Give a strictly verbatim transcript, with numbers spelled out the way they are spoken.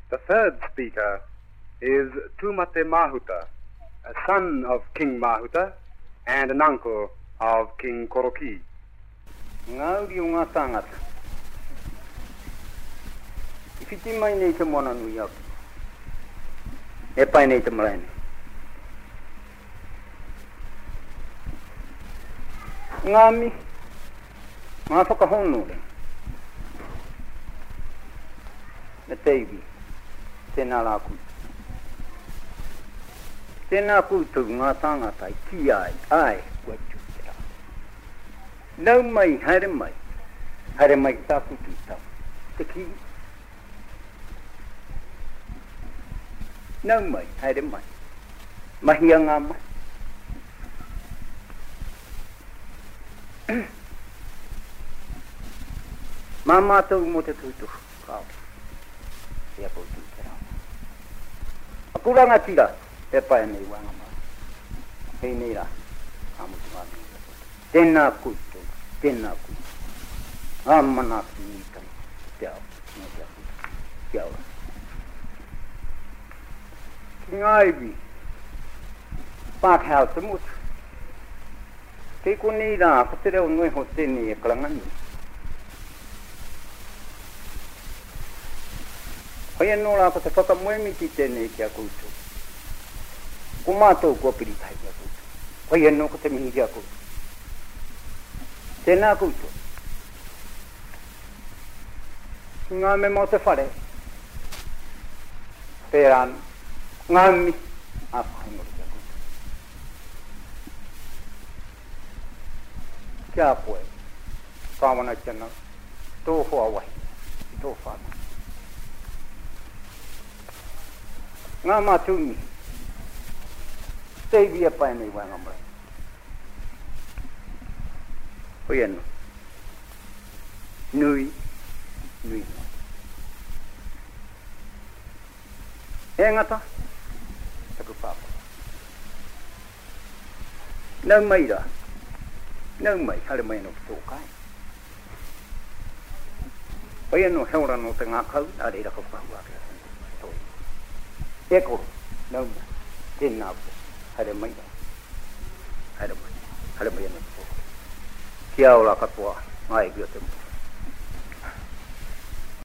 The third speaker is Tumate Mahuta, a son of King Mahuta and an uncle of King Koroki. Ngauri unga tangata. Ifiti mai nei te mona nui aku. E pai nei te maraine. Ngami. Ngā whakahono le. Me teiwi. Tēnā rā kutu. Tēnā kutu ngā tangata i ki ai, ai, kua tūtera. Nau mai, haere mai. Haere mai tā kutu i tau. Te ki. Nau mai, haere mai. Mahia ngā mai. Mā mātou mo te tūtu. Kāo. Ia kau tūtera. Akuranga tira. E pai nei wanga mai. Hei nei rā. Amutu ngāmi. Tēnā kutu. Tēnā kutu. Āmana ki ni kai. Te au. Nā te au. Te au. Ki ngāiwi. Pākhau te mutu. Te ko nei rā. Ko te reo nui ho tēnei e kalangani. Hoi anō rā ko te whakamuemi ki tēnei kia koutou. Ko mātou kua piritai kia koutou. Hoi anō ko te mihi kia koutou. Tēnā koutou. Ngā me mō te whare. Pērāna. Ngā mi. A whaingo kia koutou. Kia koe. Kāwana kia nau. Tō hoa wai. Tō whāna. Ngā mātūmi. Teiwi e pai nei wanga mai. Hoi anō. Nui. Nui. E ngata. Taku pāpa. Nau mai rā. Nau mai. Hare mai no ki tō kai. Hoi anō heora no te ngā kau. A reira kau pāua kia. Eko, nau mai, tēnā po, haere mai, haere mai, haere mai anō tō. Kia ora katoa, ngā e kia te mo.